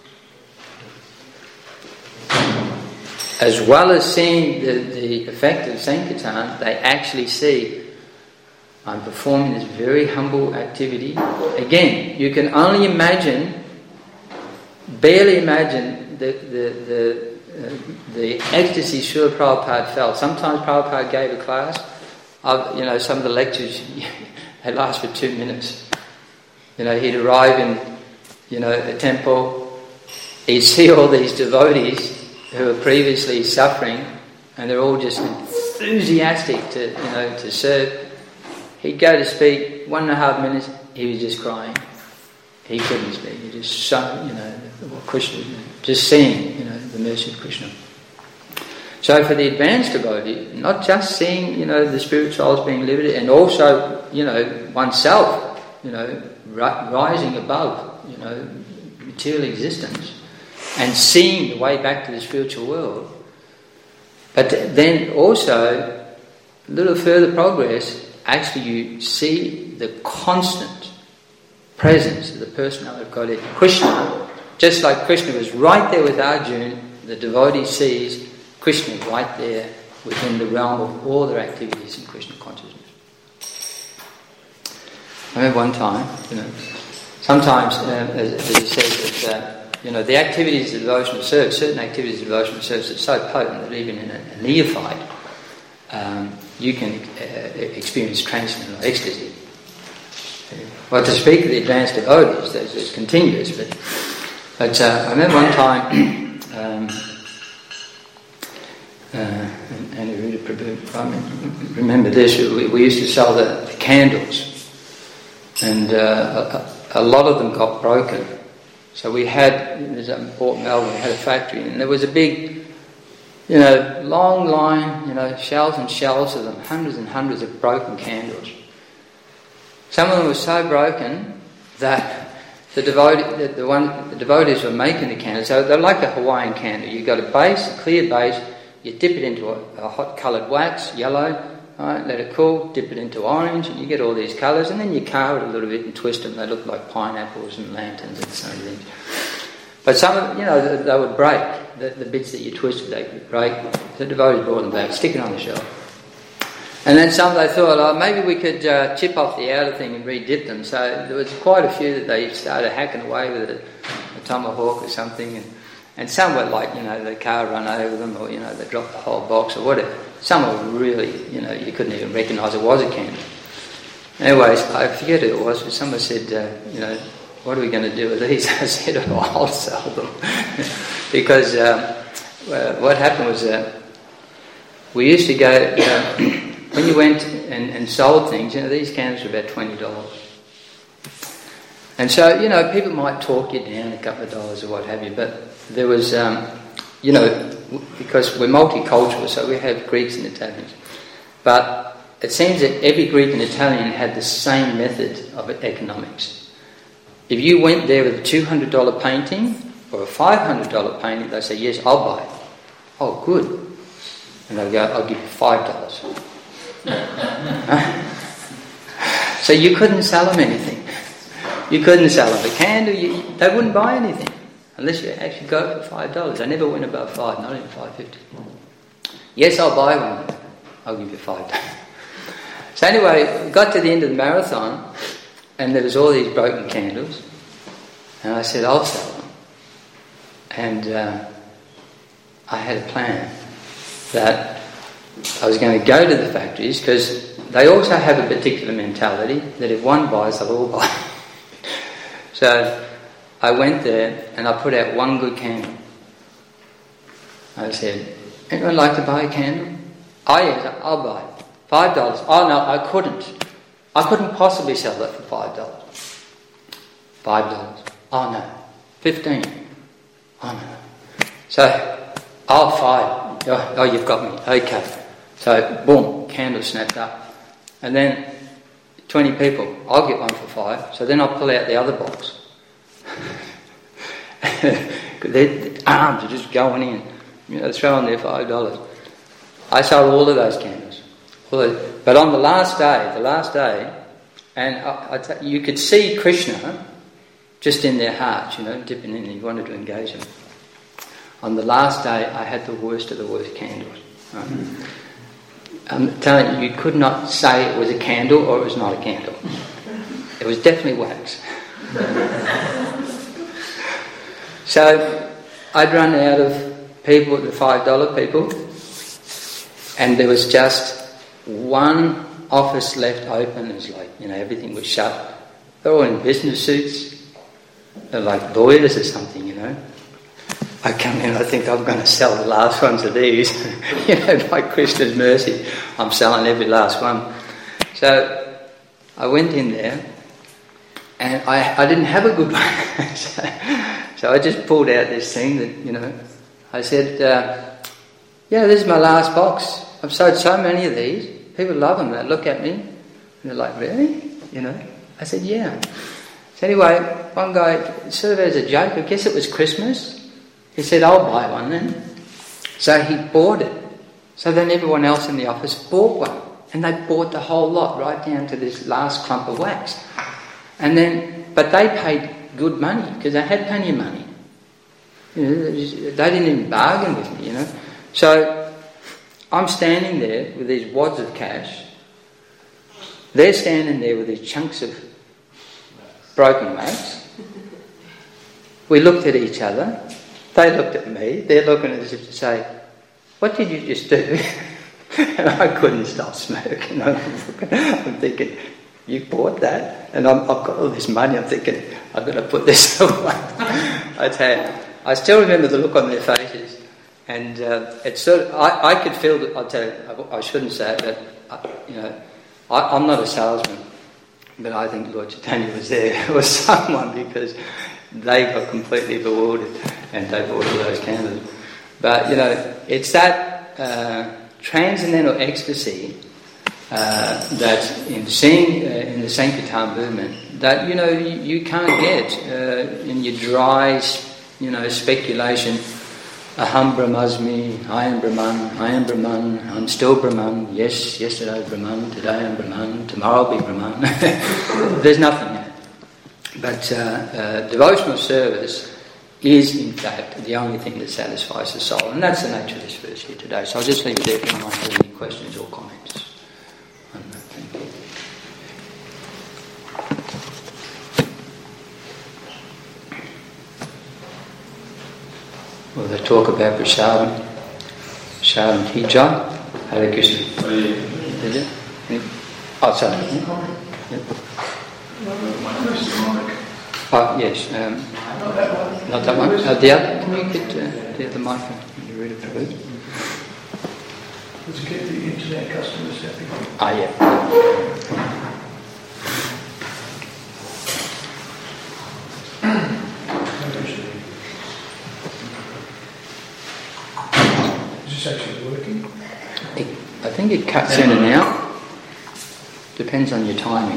As well as seeing the effect of Sankirtan, they actually see, I'm performing this very humble activity. Again, you can only barely imagine the ecstasy Srila Prabhupada felt. Sometimes Prabhupada gave a class, some of the lectures, they last for 2 minutes. He'd arrive in, a temple, he'd see all these devotees who were previously suffering, and they're all just enthusiastic to serve. He'd go to speak, 1.5 minutes, he was just crying. He couldn't speak. He just Krishna, just seeing, the mercy of Krishna. So for the advanced devotee, not just seeing, the spirit souls being liberated, and also, oneself, rising above, material existence, and seeing the way back to the spiritual world. But then also, a little further progress, actually you see the constant presence of the personality of Godhead, Krishna. Just like Krishna was right there with Arjuna, the devotee sees Krishna right there within the realm of all their activities in Krishna consciousness. I remember one time, sometimes, as it says, that the activities of devotional service, certain activities of devotional service are so potent that even in a neophyte, you can experience transcendental ecstasy. Well, to speak of the advanced devotees, there's continuous, but I remember one time, and I remember this, we used to sell the candles, and a lot of them got broken. So we had, there's in Port Melbourne, we had a factory, and there was a big long line, shelves and shelves of them, hundreds and hundreds of broken candles. Some of them were so broken that the devotees were making the candles. So they're like a Hawaiian candle. You've got a base, a clear base, you dip it into a hot coloured wax, yellow, right, let it cool, dip it into orange, and you get all these colours, and then you carve it a little bit and twist them. They look like pineapples and lanterns and so many things. But some of them, they would break. The bits that you twisted, they could break. The devotees brought them back, stick it on the shelf. And then some they thought, maybe we could chip off the outer thing and re-dip them. So there was quite a few that they started hacking away with a tomahawk or something. And some were like, the car run over them, or, they dropped the whole box or whatever. Some were really, you couldn't even recognise it was a candle. Anyways, I forget who it was, but someone said, what are we going to do with these? I said, I'll sell them. Because what happened was we used to go, when you went and sold things, these candles were about $20. And so, people might talk you down a couple of dollars or what have you, but there was, because we're multicultural, so we have Greeks and Italians. But it seems that every Greek and Italian had the same method of economics. If you went there with a $200 painting or a $500 painting, they say, yes, I'll buy it. Oh, good. And they'll go, I'll give you $5. So you couldn't sell them anything. You couldn't sell them a candle. They wouldn't buy anything unless you actually go for $5. I never went above $5, not even $5.50. Yes, I'll buy one. I'll give you $5. So anyway, we got to the end of the marathon, and there was all these broken candles, and I said, I'll sell them. And I had a plan that I was going to go to the factories, because they also have a particular mentality that if one buys, they'll all buy. So I went there and I put out one good candle. I said, anyone like to buy a candle? Oh yes, I'll buy it. $5. Oh no, I couldn't. I couldn't possibly sell that for $5. $5. Oh no. 15. Oh no. So, oh, $5. Oh, you've got me. Okay. So, boom, candle snapped up. And then 20 people, I'll get one for $5. So then I'll pull out the other box. Their arms are just going in, throwing their $5. I sold all of those candles. But on the last day, and you could see Krishna just in their hearts, dipping in, and he wanted to engage them. On the last day, I had the worst of the worst candles. Right? I'm telling you, you could not say it was a candle or it was not a candle. It was definitely wax. So I'd run out of people, the $5 people, and there was just one office left open. It was like, everything was shut. They're all in business suits. They're like lawyers or something, I come in, I think I'm going to sell the last ones of these. By Krishna's mercy, I'm selling every last one. So I went in there, and I didn't have a good one. So I just pulled out this thing that, I said, this is my last box. I've sold so many of these. People love them. They look at me, and they're like, really? I said, yeah. So anyway, one guy, sort of as a joke, I guess it was Christmas, he said, I'll buy one then. So he bought it. So then everyone else in the office bought one. And they bought the whole lot, right down to this last clump of wax. But they paid good money, because they had plenty of money. They didn't even bargain with me, So I'm standing there with these wads of cash. They're standing there with these chunks of broken wax. We looked at each other. They looked at me. They're looking at us as if to say, what did you just do? And I couldn't stop smoking. I'm thinking, you bought that? And I've got all this money. I'm thinking, I've got to put this away. I still remember the look on their faces. And it's sort of, I could feel that, I'll tell you, I shouldn't say it, but, I'm not a salesman. But I think Lord Chaitanya was there. It was someone, because they got completely bewildered and they bought all those candles. But, it's that transcendental ecstasy that in seeing in the Sankirtan movement that, you can't get in your dry, speculation. Aham Brahmasmi, I am Brahman, I'm still Brahman, yes, yesterday Brahman, today I'm Brahman, tomorrow I'll be Brahman. There's nothing in it. But devotional service is in fact the only thing that satisfies the soul, and that's the nature of this verse here today. So I'll just leave it there if anyone has any questions or comments. Thank you. Well, they talk about Prasadam Hija, Hare Krishna. Did it? Oh, sorry. Oh, yes. Not that one. The other. Can you get the other microphone? Can you read it through? Let's get the internet customers happy. Ah, yeah. Is this actually working? I think it cuts in and out. Depends on your timing.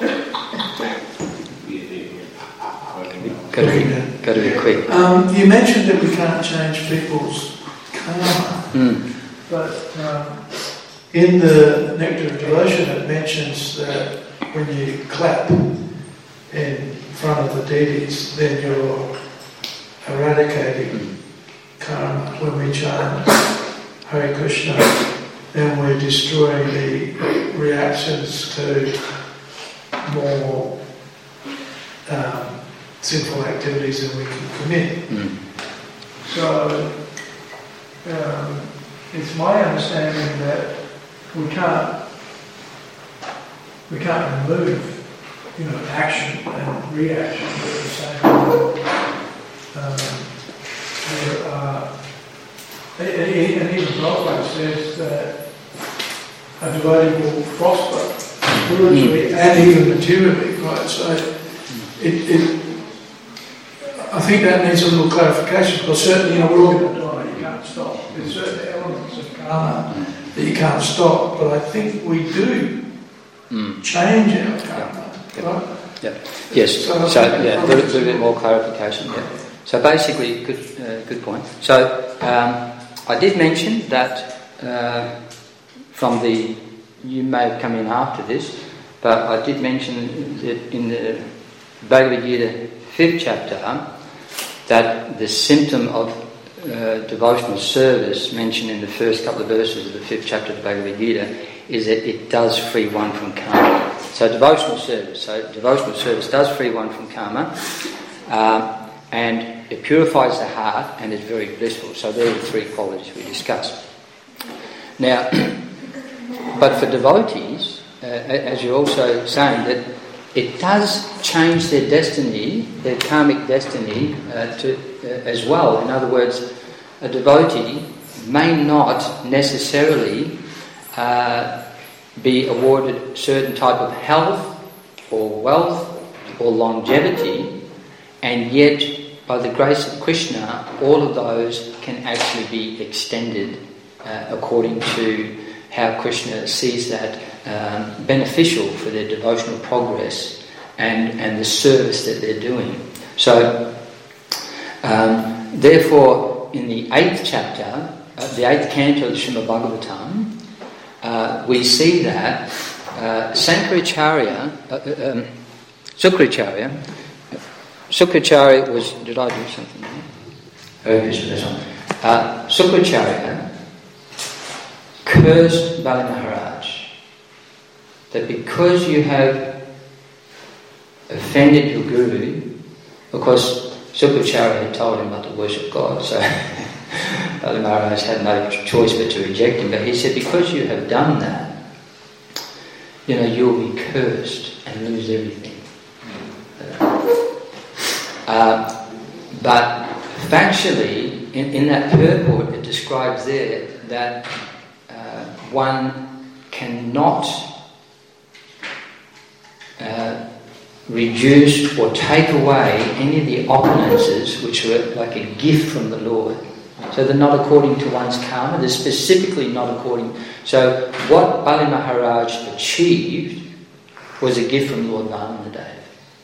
Got to be quick. You mentioned that we can't change people's karma, but in the Nectar of Devotion it mentions that when you clap in front of the deities, then you're eradicating karma. When we chant Hare Krishna, then we're destroying the reactions to more sinful activities that we can commit. So it's my understanding that we can't remove, action and reaction at the same time. And even Prabhupada says that a devotee will prosper spiritually and even materially, right? So I think that needs a little clarification, because certainly, we're all going to die, you can't stop. There's certain elements of karma that you can't stop, but I think we do change our karma, right? Yeah. Yes. So a little bit more clarification. Yeah. So basically, good point. So I did mention that you may have come in after this, but I did mention that in the Bhagavad Gita 5th chapter, that the symptom of devotional service mentioned in the first couple of verses of the 5th chapter of the Bhagavad Gita is that it does free one from karma. So devotional service does free one from karma, and it purifies the heart and is very blissful. So there are the three qualities we discussed. Now, but for devotees, as you're also saying, that it does change their destiny, their karmic destiny, as well. In other words, a devotee may not necessarily be awarded certain type of health or wealth or longevity, and yet, by the grace of Krishna, all of those can actually be extended according to how Krishna sees that beneficial for their devotional progress and the service that they're doing. So, therefore, in the 8th chapter, the 8th canto of the Srimad Bhagavatam, we see that Sukracharya was... Did I do something there? Sukracharya cursed Bali Maharaj that because you have offended your guru, because Sukracharya had told him not to worship God, so Bali Maharaj had no choice but to reject him. But he said, because you have done that, you'll be cursed and lose everything. But factually, in that purport, it describes there that one cannot reduce or take away any of the opulences which were like a gift from the Lord. So they're not according to one's karma. They're specifically not according. So what Bali Maharaj achieved was a gift from Lord Vamanadev,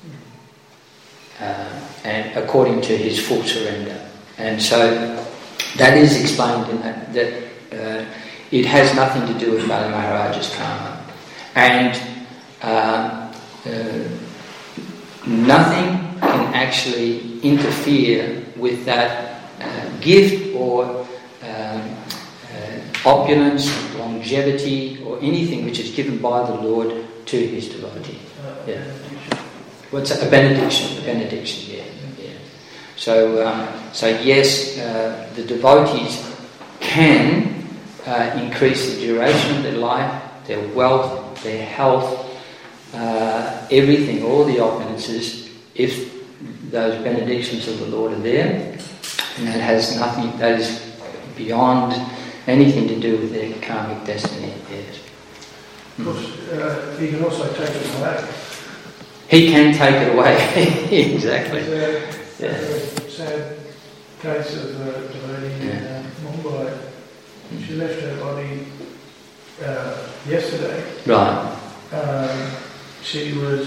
and according to his full surrender. And so that is explained in that it has nothing to do with Bali Maharaj's karma, and nothing can actually interfere with that gift or opulence, longevity, or anything which is given by the Lord to his devotee. Yeah. What's a benediction? A benediction, yeah. So yes, the devotees can increase the duration of their life, their wealth, their health, everything, all the opulences, if those benedictions of the Lord are there, and that has nothing, that is beyond anything to do with their karmic destiny. Yes. Of course, he can also take it away. He can take it away. Exactly. There's a sad case of a devotee in Mumbai. She left her body yesterday. Right. She was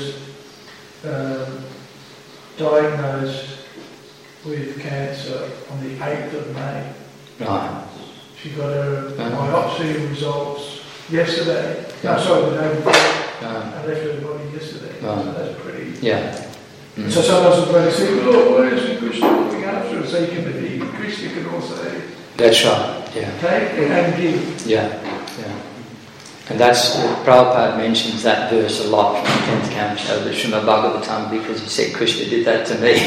diagnosed with cancer on the 8th of May. Right. She got her biopsy results yesterday. No, sorry, the day before. I left her body yesterday. So that's pretty... Yeah. So sometimes the devotee say, Lord, where is Krishna looking after us? So you can believe Krishna can also That's right. Yeah. take and give. Yeah. And that's, Prabhupada mentions that verse a lot from the 10th canto of the Srimad Bhagavatam, because he said, Krishna did that to me,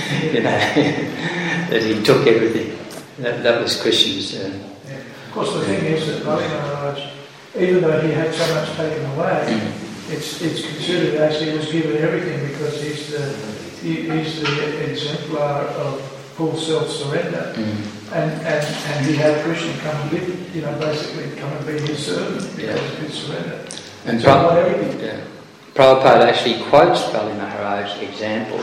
that he took everything. That was Krishna's... Of course, the thing is that Bali Maharaj, even though he had so much taken away, it's considered actually he was given everything, because he's the exemplar of full self-surrender. And he had Krishna come and live, basically come and be his servant because of his surrender. And so everything. Prabhupada actually quotes Bali Maharaj's example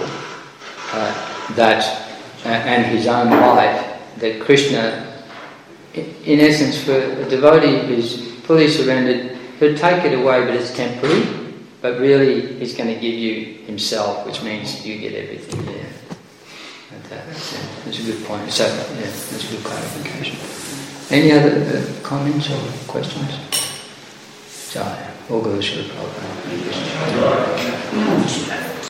and his own life, that Krishna, in essence, for a devotee who's fully surrendered, he'll take it away, but it's temporary. But really, he's going to give you himself, which means you get everything there. That's a good point. So, that's a good clarification. Any other comments or questions? So, all goes to the Prabhupada.